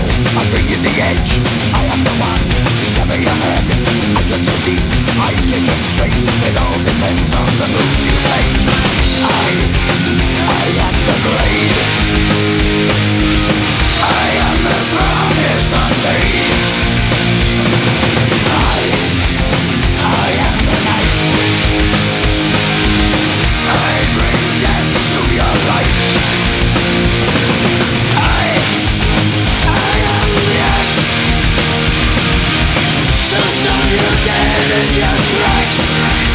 I'll bring you the edge. I am the one to sever your head. I cut so deep, I kick it straight. It all depends on the moves you make. I am the blade. I am the promise unmade. I am the knife. I bring death to your life. I am the axe. So stop you dead in your tracks.